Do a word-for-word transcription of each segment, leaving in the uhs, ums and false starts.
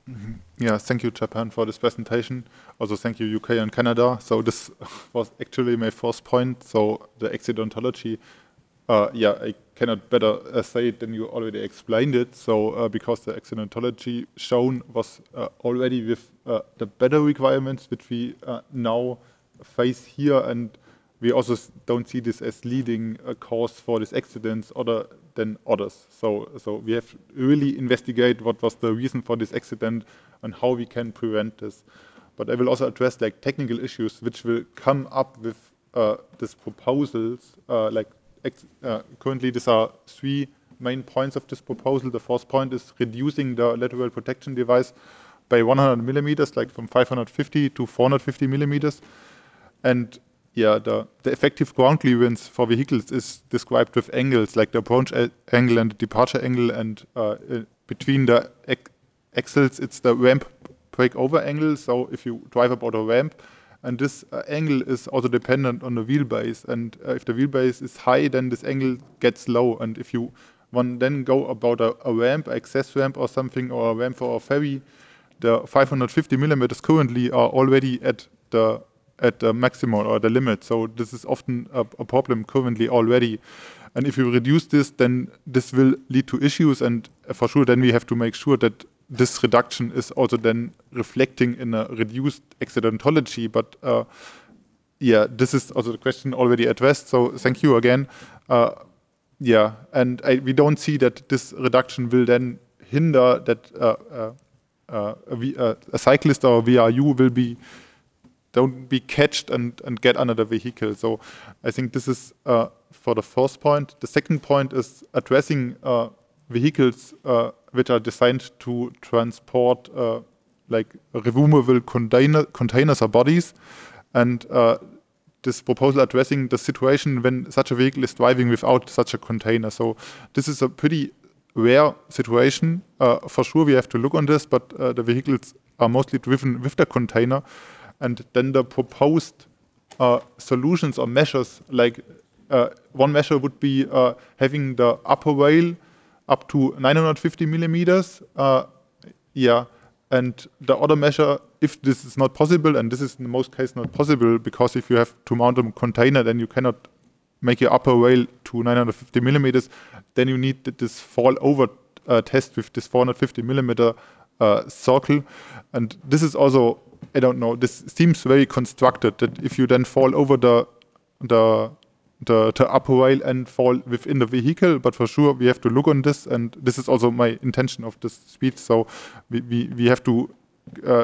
Yeah, thank you, Japan, for this presentation. Also, thank you, U K and Canada. So this was actually my first point. So the accidentology, uh, yeah, I cannot better uh, say it than you already explained it. So uh, because the accidentology shown was uh, already with uh, the better requirements, which we uh, now face here, and we also s- don't see this as leading a cause for these accidents other than others. So, so we have to really investigate what was the reason for this accident and how we can prevent this. But I will also address like technical issues which will come up with uh, these proposals. Uh, like ex uh, currently, these are three main points of this proposal. The first point is reducing the lateral protection device by one hundred millimeters, like from five hundred fifty to four hundred fifty millimeters. And yeah, the, the effective ground clearance for vehicles is described with angles like the approach a- angle and the departure angle, and uh, uh, between the ac- axles, it's the ramp breakover angle. So if you drive about a ramp, and this uh, angle is also dependent on the wheelbase, and uh, if the wheelbase is high, then this angle gets low, and if you one then go about a, a ramp, access ramp or something, or a ramp for a ferry, the five hundred fifty millimeters currently are already at the at the maximum or the limit. So this is often a, a problem currently already. And if you reduce this, then this will lead to issues. And for sure, then we have to make sure that this reduction is also then reflecting in a reduced accidentology. But uh, yeah, this is also the question already addressed. So thank you again. Uh, yeah, and I, we don't see that this reduction will then hinder that uh, uh, uh, a, v, uh, a cyclist or a V R U will be don't be catched and, and get under the vehicle. So I think this is uh, for the first point. The second point is addressing uh, vehicles uh, which are designed to transport uh, like removable container, containers or bodies. And uh, this proposal addressing the situation when such a vehicle is driving without such a container. So this is a pretty rare situation. Uh, for sure, we have to look on this, but uh, the vehicles are mostly driven with the container. And then the proposed uh, solutions or measures, like uh, one measure would be uh, having the upper rail up to nine hundred fifty millimeters. Uh, yeah, and the other measure, if this is not possible, and this is in most cases not possible, because if you have to mount a container, then you cannot make your upper rail to nine hundred fifty millimeters, then you need this fall over uh, test with this four hundred fifty millimeter uh, circle. And this is also, I don't know, this seems very constructed that if you then fall over the the the, the upper rail and fall within the vehicle, but for sure we have to look on this, and this is also my intention of this speech. So we, we, we have to uh,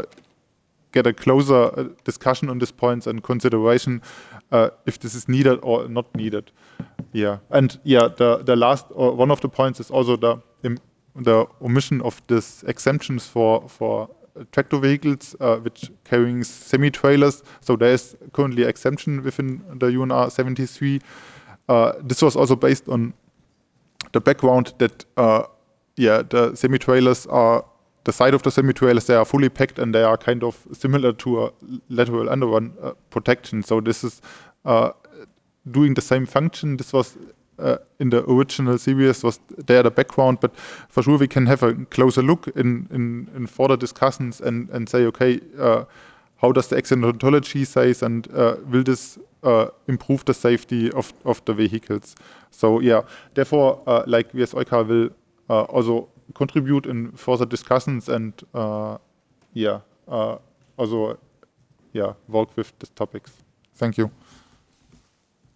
get a closer uh, discussion on these points and consideration uh, if this is needed or not needed. Yeah, and yeah, the the last or one of the points is also the im- the omission of this exemptions for for tractor vehicles uh, which carrying semi trailers. So there is currently exemption within the U N R seventy-three. Uh, this was also based on the background that uh, yeah, the semi trailers are the side of the semi trailers, they are fully packed and they are kind of similar to a lateral underrun uh, protection. So this is uh, doing the same function. This was uh, in the original series was there the background, but for sure we can have a closer look in in, in further discussions and and say, okay, uh, how does the accidentology say, and uh, will this uh, improve the safety of of the vehicles? So yeah, therefore, uh, like V S Oika will uh, also contribute in further discussions and uh, yeah, uh, also yeah, work with these topics. Thank you.